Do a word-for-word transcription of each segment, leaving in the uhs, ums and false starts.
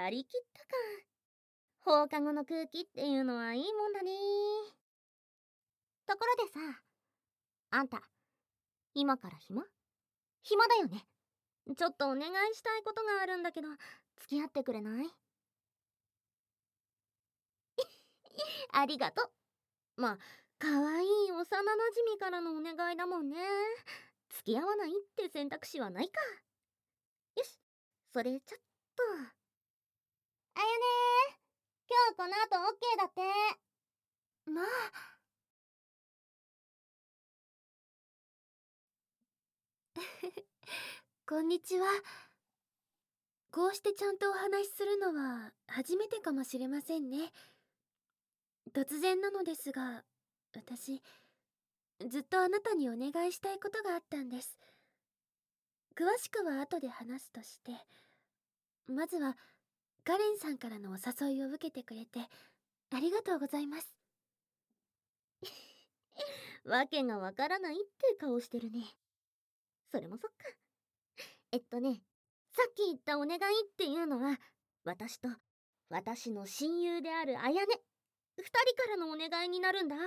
やりきったか。放課後の空気っていうのはいいもんだね。ところでさ、あんた、今から暇暇だよね。ちょっとお願いしたいことがあるんだけど、付き合ってくれない？ありがとう。まあ、かわいい幼馴染からのお願いだもんね。付き合わないって選択肢はないか。よし、それちょっと。あやねー、今日この後オッケーだって。まあ、 こんにちは。こうしてちゃんとお話しするのは初めてかもしれませんね。突然なのですが、私、ずっとあなたにお願いしたいことがあったんです。詳しくは後で話すとして、まずは、カレンさんからのお誘いを受けてくれて、ありがとうございます。 わけがわからないって顔してるね。それもそっか。えっとね、さっき言ったお願いっていうのは、私と私の親友であるあやね、二人からのお願いになるんだ。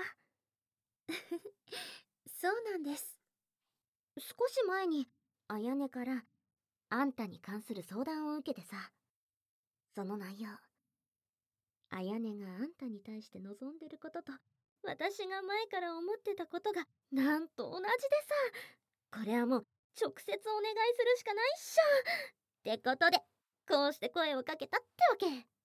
そうなんです。 少し前にあやねからあんたに関する相談を受けてさ、その内容、あやねがあんたに対して望んでることと私が前から思ってたことがなんと同じでさ、これはもう直接お願いするしかないっしょ。ってことで、こうして声をかけたってわけ。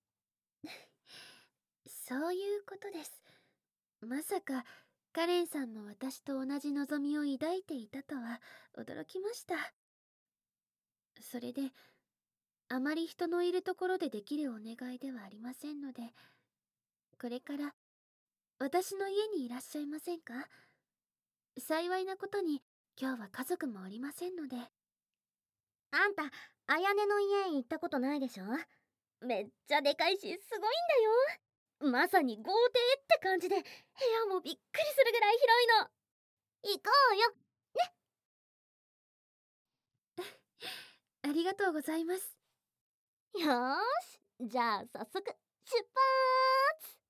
そういうことです。まさか、カレンさんも私と同じ望みを抱いていたとは驚きました。それで、あまり人のいるところでできるお願いではありませんので、これから私の家にいらっしゃいませんか？幸いなことに今日は家族もおりませんので。 あんた、あやねの家行ったことないでしょ？めっちゃでかいし、すごいんだよ。まさに豪邸って感じで、部屋もびっくりするぐらい広いの。行こうよ。 ありがとうございます。 よーし、じゃあ早速、出発！